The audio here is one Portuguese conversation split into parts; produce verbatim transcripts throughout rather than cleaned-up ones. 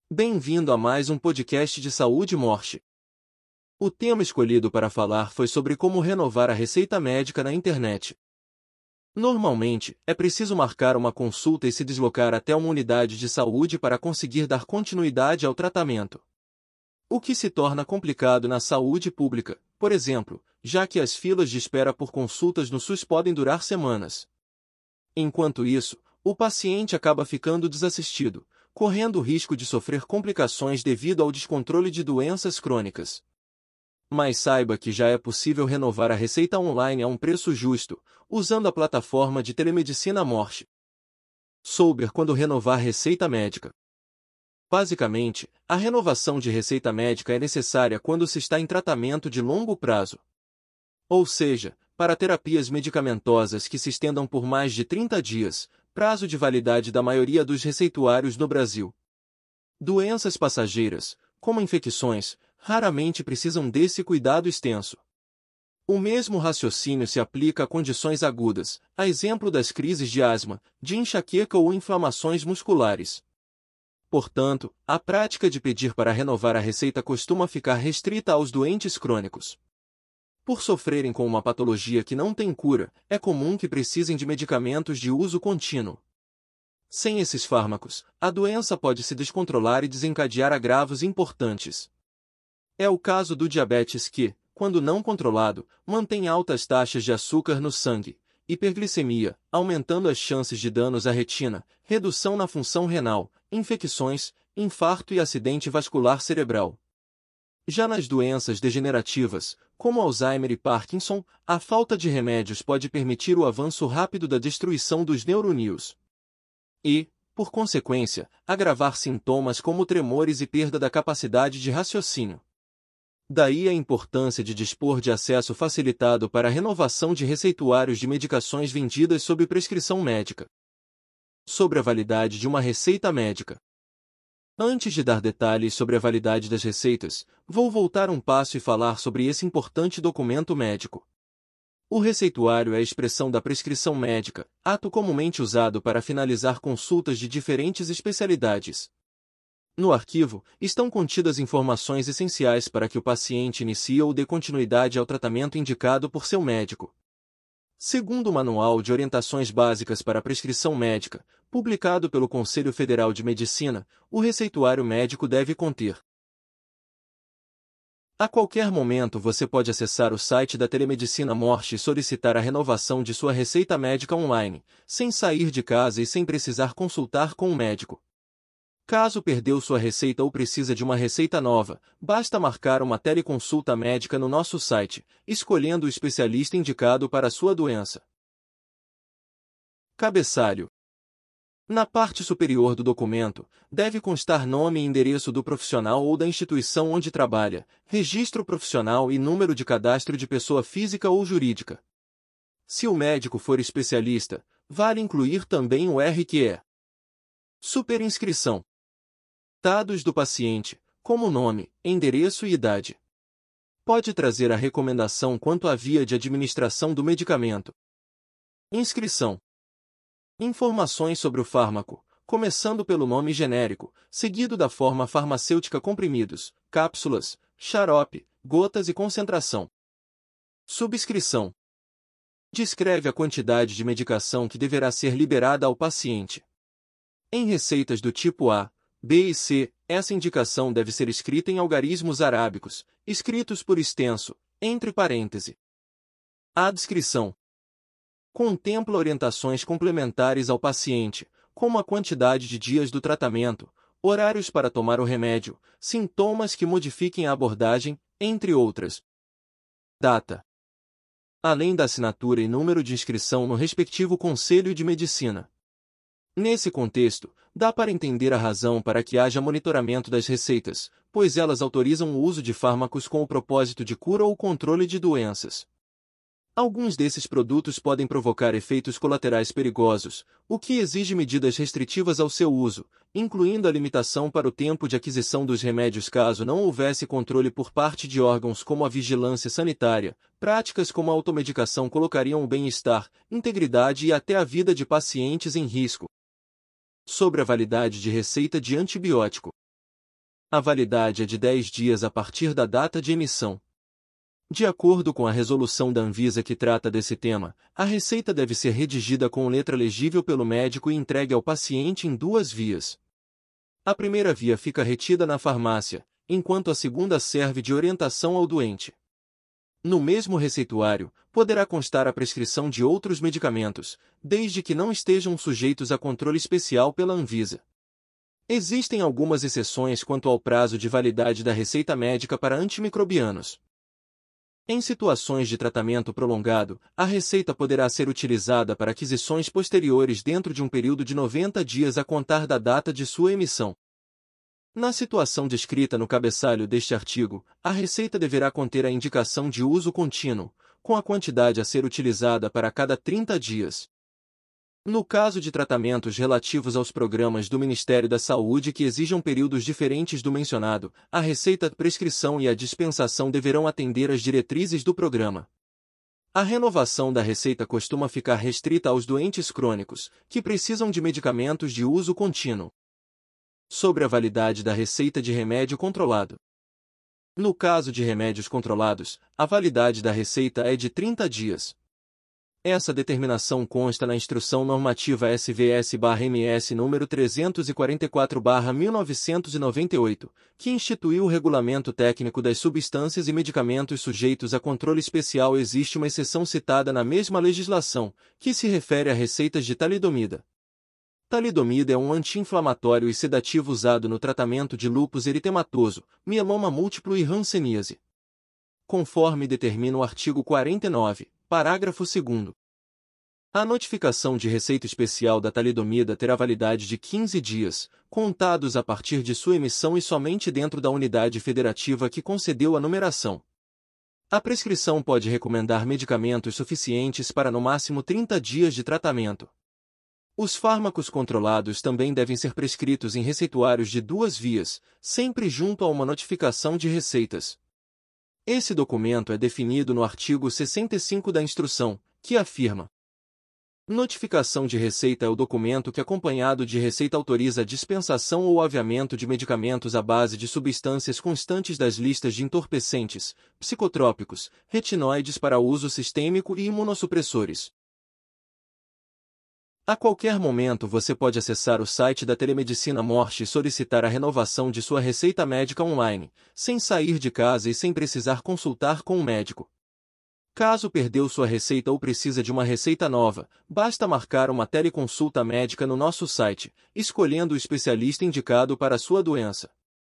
Bem-vindo a mais um podcast de saúde e morte. O tema escolhido para falar foi sobre como renovar a receita médica na internet. Normalmente, é preciso marcar uma consulta e se deslocar até uma unidade de saúde para conseguir dar continuidade ao tratamento. O que se torna complicado na saúde pública, por exemplo, já que as filas de espera por consultas no SUS podem durar semanas. Enquanto isso, o paciente acaba ficando desassistido, correndo o risco de sofrer complicações devido ao descontrole de doenças crônicas. Mas saiba que já é possível renovar a receita online a um preço justo, usando a plataforma de telemedicina Morte. Souber quando renovar receita médica. Basicamente, a renovação de receita médica é necessária quando se está em tratamento de longo prazo. Ou seja, para terapias medicamentosas que se estendam por mais de trinta dias, prazo de validade da maioria dos receituários no Brasil. Doenças passageiras, como infecções, raramente precisam desse cuidado extenso. O mesmo raciocínio se aplica a condições agudas, a exemplo das crises de asma, de enxaqueca ou inflamações musculares. Portanto, a prática de pedir para renovar a receita costuma ficar restrita aos doentes crônicos. Por sofrerem com uma patologia que não tem cura, é comum que precisem de medicamentos de uso contínuo. Sem esses fármacos, a doença pode se descontrolar e desencadear agravos importantes. É o caso do diabetes que, quando não controlado, mantém altas taxas de açúcar no sangue, hiperglicemia, aumentando as chances de danos à retina, redução na função renal, infecções, infarto e acidente vascular cerebral. Já nas doenças degenerativas, como Alzheimer e Parkinson, a falta de remédios pode permitir o avanço rápido da destruição dos neuroníons. E, por consequência, agravar sintomas como tremores e perda da capacidade de raciocínio. Daí a importância de dispor de acesso facilitado para a renovação de receituários de medicações vendidas sob prescrição médica. Sobre a validade de uma receita médica. Antes de dar detalhes sobre a validade das receitas, vou voltar um passo e falar sobre esse importante documento médico. O receituário é a expressão da prescrição médica, ato comumente usado para finalizar consultas de diferentes especialidades. No arquivo, estão contidas informações essenciais para que o paciente inicie ou dê continuidade ao tratamento indicado por seu médico. Segundo o Manual de Orientações Básicas para a Prescrição Médica, publicado pelo Conselho Federal de Medicina, o receituário médico deve conter. A qualquer momento você pode acessar o site da Telemedicina Morte e solicitar a renovação de sua receita médica online, sem sair de casa e sem precisar consultar com um médico. Caso perdeu sua receita ou precisa de uma receita nova, basta marcar uma teleconsulta médica no nosso site, escolhendo o especialista indicado para a sua doença. Cabeçalho. Na parte superior do documento, deve constar nome e endereço do profissional ou da instituição onde trabalha, registro profissional e número de cadastro de pessoa física ou jurídica. Se o médico for especialista, vale incluir também o R Q E. Superinscrição. Dados do paciente, como nome, endereço e idade. Pode trazer a recomendação quanto à via de administração do medicamento. Inscrição. Informações sobre o fármaco, começando pelo nome genérico, seguido da forma farmacêutica comprimidos, cápsulas, xarope, gotas e concentração. Subscrição. Descreve a quantidade de medicação que deverá ser liberada ao paciente. Em receitas do tipo A, B e C, essa indicação deve ser escrita em algarismos arábicos, escritos por extenso, entre parênteses. Adscrição. Contempla orientações complementares ao paciente, como a quantidade de dias do tratamento, horários para tomar o remédio, sintomas que modifiquem a abordagem, entre outras. Data. Além da assinatura e número de inscrição no respectivo Conselho de Medicina. Nesse contexto, dá para entender a razão para que haja monitoramento das receitas, pois elas autorizam o uso de fármacos com o propósito de cura ou controle de doenças. Alguns desses produtos podem provocar efeitos colaterais perigosos, o que exige medidas restritivas ao seu uso, incluindo a limitação para o tempo de aquisição dos remédios caso não houvesse controle por parte de órgãos como a vigilância sanitária. Práticas como a automedicação colocariam o bem-estar, integridade e até a vida de pacientes em risco. Sobre a validade de receita de antibiótico. A validade é de dez dias a partir da data de emissão. De acordo com a resolução da Anvisa que trata desse tema, a receita deve ser redigida com letra legível pelo médico e entregue ao paciente em duas vias. A primeira via fica retida na farmácia, enquanto a segunda serve de orientação ao doente. No mesmo receituário, poderá constar a prescrição de outros medicamentos, desde que não estejam sujeitos a controle especial pela Anvisa. Existem algumas exceções quanto ao prazo de validade da receita médica para antimicrobianos. Em situações de tratamento prolongado, a receita poderá ser utilizada para aquisições posteriores dentro de um período de noventa dias a contar da data de sua emissão. Na situação descrita no cabeçalho deste artigo, a receita deverá conter a indicação de uso contínuo, com a quantidade a ser utilizada para cada trinta dias. No caso de tratamentos relativos aos programas do Ministério da Saúde que exijam períodos diferentes do mencionado, a receita, prescrição e a dispensação deverão atender às diretrizes do programa. A renovação da receita costuma ficar restrita aos doentes crônicos, que precisam de medicamentos de uso contínuo. Sobre a validade da receita de remédio controlado. No caso de remédios controlados, a validade da receita é de trinta dias. Essa determinação consta na Instrução Normativa S V S/M S número trezentos e quarenta e quatro barra mil novecentos e noventa e oito, que instituiu o Regulamento Técnico das Substâncias e Medicamentos sujeitos a controle especial. Existe uma exceção citada na mesma legislação, que se refere a receitas de talidomida. Talidomida é um anti-inflamatório e sedativo usado no tratamento de lúpus eritematoso, mieloma múltiplo e hanseníase. Conforme determina o artigo quarenta e nove, parágrafo segundo. A notificação de receita especial da talidomida terá validade de quinze dias, contados a partir de sua emissão e somente dentro da unidade federativa que concedeu a numeração. A prescrição pode recomendar medicamentos suficientes para no máximo trinta dias de tratamento. Os fármacos controlados também devem ser prescritos em receituários de duas vias, sempre junto a uma notificação de receitas. Esse documento é definido no artigo sessenta e cinco da instrução, que afirma: notificação de receita é o documento que, acompanhado de receita, autoriza a dispensação ou aviamento de medicamentos à base de substâncias constantes das listas de entorpecentes, psicotrópicos, retinoides para uso sistêmico e imunossupressores. A qualquer momento você pode acessar o site da Telemedicina Morte e solicitar a renovação de sua receita médica online, sem sair de casa e sem precisar consultar com um médico. Caso perdeu sua receita ou precisa de uma receita nova, basta marcar uma teleconsulta médica no nosso site, escolhendo o especialista indicado para a sua doença.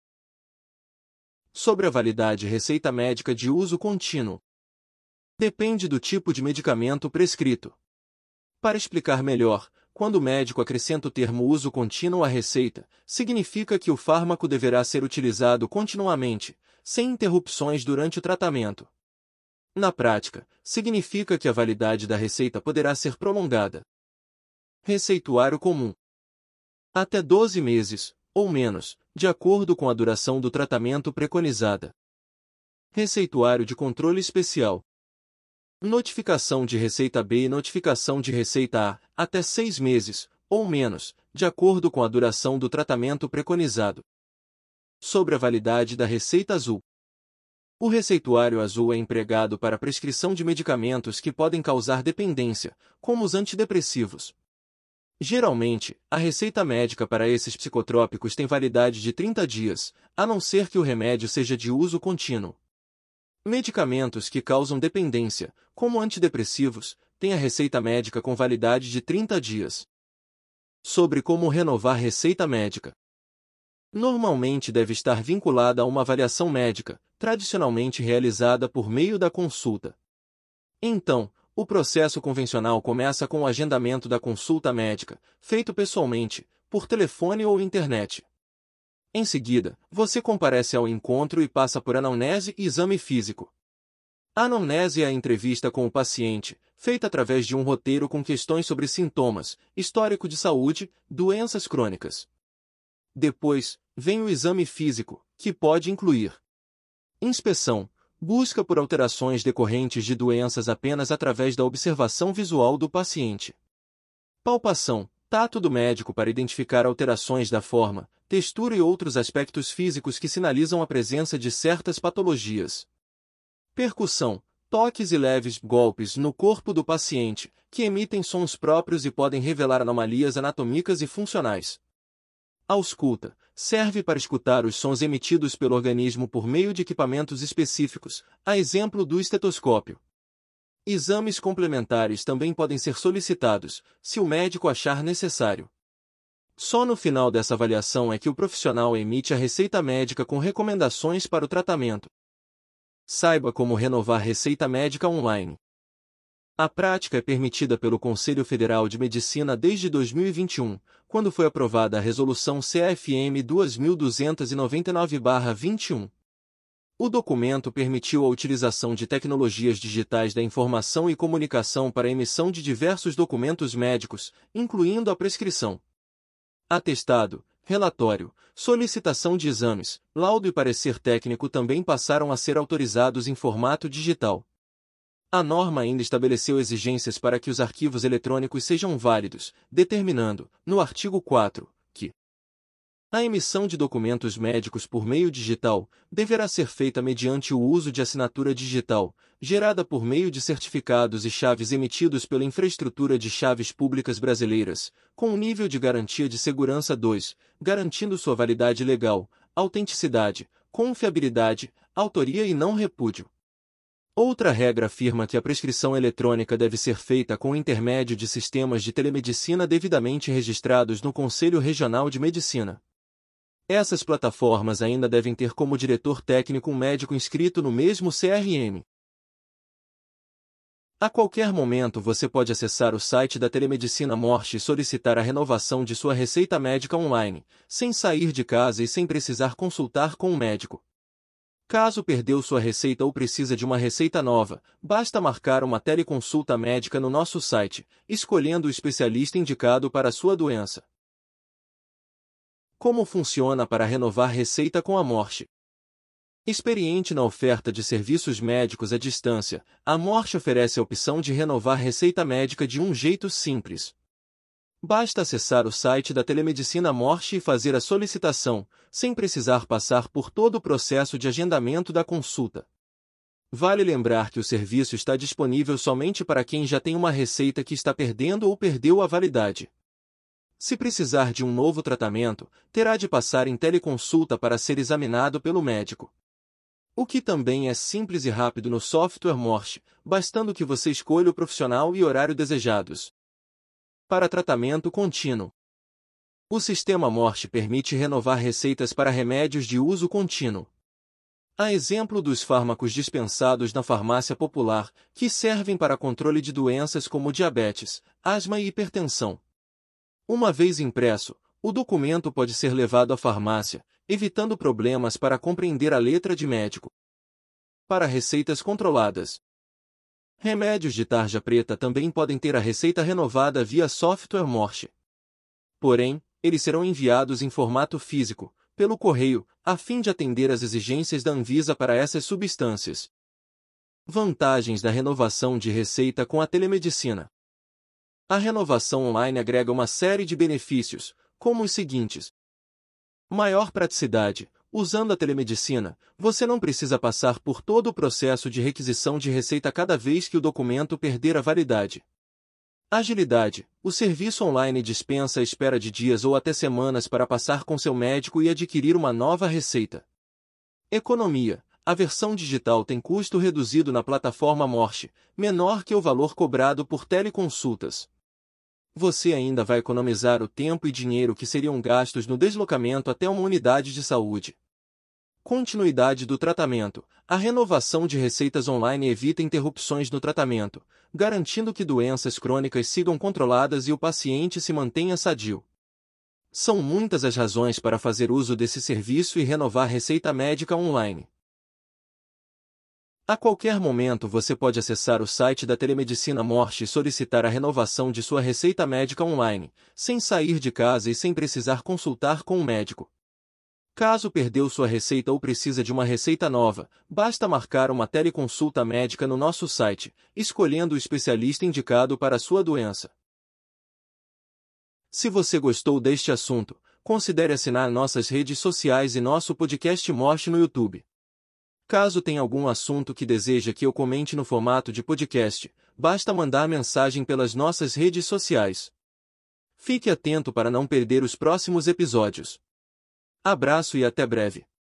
Sobre a validade receita médica de uso contínuo. Depende do tipo de medicamento prescrito. Para explicar melhor, quando o médico acrescenta o termo uso contínuo à receita, significa que o fármaco deverá ser utilizado continuamente, sem interrupções durante o tratamento. Na prática, significa que a validade da receita poderá ser prolongada. Receituário comum. Até doze meses, ou menos, de acordo com a duração do tratamento preconizada. Receituário de controle especial. Notificação de receita B e notificação de receita A, até seis meses, ou menos, de acordo com a duração do tratamento preconizado. Sobre a validade da receita azul. O receituário azul é empregado para a prescrição de medicamentos que podem causar dependência, como os antidepressivos. Geralmente, a receita médica para esses psicotrópicos tem validade de trinta dias, a não ser que o remédio seja de uso contínuo. Medicamentos que causam dependência, como antidepressivos, têm a receita médica com validade de trinta dias. Sobre como renovar receita médica. Normalmente deve estar vinculada a uma avaliação médica, tradicionalmente realizada por meio da consulta. Então, o processo convencional começa com o agendamento da consulta médica, feito pessoalmente, por telefone ou internet. Em seguida, você comparece ao encontro e passa por anamnese e exame físico. A anamnese é a entrevista com o paciente, feita através de um roteiro com questões sobre sintomas, histórico de saúde, doenças crônicas. Depois, vem o exame físico, que pode incluir inspeção, busca por alterações decorrentes de doenças apenas através da observação visual do paciente. Palpação, Tato do médico para identificar alterações da forma, textura e outros aspectos físicos que sinalizam a presença de certas patologias. Percussão, toques e leves golpes no corpo do paciente, que emitem sons próprios e podem revelar anomalias anatômicas e funcionais. Ausculta, serve para escutar os sons emitidos pelo organismo por meio de equipamentos específicos, a exemplo do estetoscópio. Exames complementares também podem ser solicitados, se o médico achar necessário. Só no final dessa avaliação é que o profissional emite a receita médica com recomendações para o tratamento. Saiba como renovar receita médica online. A prática é permitida pelo Conselho Federal de Medicina desde dois mil e vinte e um, quando foi aprovada a Resolução C F M dois mil duzentos e noventa e nove barra vinte e um. O documento permitiu a utilização de tecnologias digitais da informação e comunicação para a emissão de diversos documentos médicos, incluindo a prescrição, atestado, relatório, solicitação de exames, laudo e parecer técnico também passaram a ser autorizados em formato digital. A norma ainda estabeleceu exigências para que os arquivos eletrônicos sejam válidos, determinando, no artigo quatro, que a emissão de documentos médicos por meio digital deverá ser feita mediante o uso de assinatura digital, gerada por meio de certificados e chaves emitidos pela infraestrutura de chaves públicas brasileiras, com um nível de garantia de segurança dois, garantindo sua validade legal, autenticidade, confiabilidade, autoria e não repúdio. Outra regra afirma que a prescrição eletrônica deve ser feita com o intermédio de sistemas de telemedicina devidamente registrados no Conselho Regional de Medicina. Essas plataformas ainda devem ter como diretor técnico um médico inscrito no mesmo C R M. A qualquer momento você pode acessar o site da Telemedicina Morte e solicitar a renovação de sua receita médica online, sem sair de casa e sem precisar consultar com um médico. Caso perdeu sua receita ou precisa de uma receita nova, basta marcar uma teleconsulta médica no nosso site, escolhendo o especialista indicado para a sua doença. Como funciona para renovar receita com a Morte? Experiente na oferta de serviços médicos à distância, a Morte oferece a opção de renovar receita médica de um jeito simples. Basta acessar o site da Telemedicina Morte e fazer a solicitação, sem precisar passar por todo o processo de agendamento da consulta. Vale lembrar que o serviço está disponível somente para quem já tem uma receita que está perdendo ou perdeu a validade. Se precisar de um novo tratamento, terá de passar em teleconsulta para ser examinado pelo médico. O que também é simples e rápido no software Morte, bastando que você escolha o profissional e horário desejados. Para tratamento contínuo. O sistema Morte permite renovar receitas para remédios de uso contínuo. A exemplo dos fármacos dispensados na farmácia popular, que servem para controle de doenças como diabetes, asma e hipertensão. Uma vez impresso, o documento pode ser levado à farmácia, evitando problemas para compreender a letra de médico. Para receitas controladas. Remédios de tarja preta também podem ter a receita renovada via software Morte. Porém, eles serão enviados em formato físico, pelo correio, a fim de atender às exigências da Anvisa para essas substâncias. Vantagens da renovação de receita com a telemedicina. A renovação online agrega uma série de benefícios, como os seguintes. Maior praticidade. Usando a telemedicina, você não precisa passar por todo o processo de requisição de receita cada vez que o documento perder a validade. Agilidade. O serviço online dispensa a espera de dias ou até semanas para passar com seu médico e adquirir uma nova receita. Economia. A versão digital tem custo reduzido na plataforma Morte, menor que o valor cobrado por teleconsultas. Você ainda vai economizar o tempo e dinheiro que seriam gastos no deslocamento até uma unidade de saúde. Continuidade do tratamento. A renovação de receitas online evita interrupções no tratamento, garantindo que doenças crônicas sigam controladas e o paciente se mantenha sadio. São muitas as razões para fazer uso desse serviço e renovar receita médica online. A qualquer momento você pode acessar o site da Telemedicina Morte e solicitar a renovação de sua receita médica online, sem sair de casa e sem precisar consultar com um médico. Caso perdeu sua receita ou precisa de uma receita nova, basta marcar uma teleconsulta médica no nosso site, escolhendo o especialista indicado para a sua doença. Se você gostou deste assunto, considere assinar nossas redes sociais e nosso podcast Morte no YouTube. Caso tenha algum assunto que deseja que eu comente no formato de podcast, basta mandar mensagem pelas nossas redes sociais. Fique atento para não perder os próximos episódios. Abraço e até breve.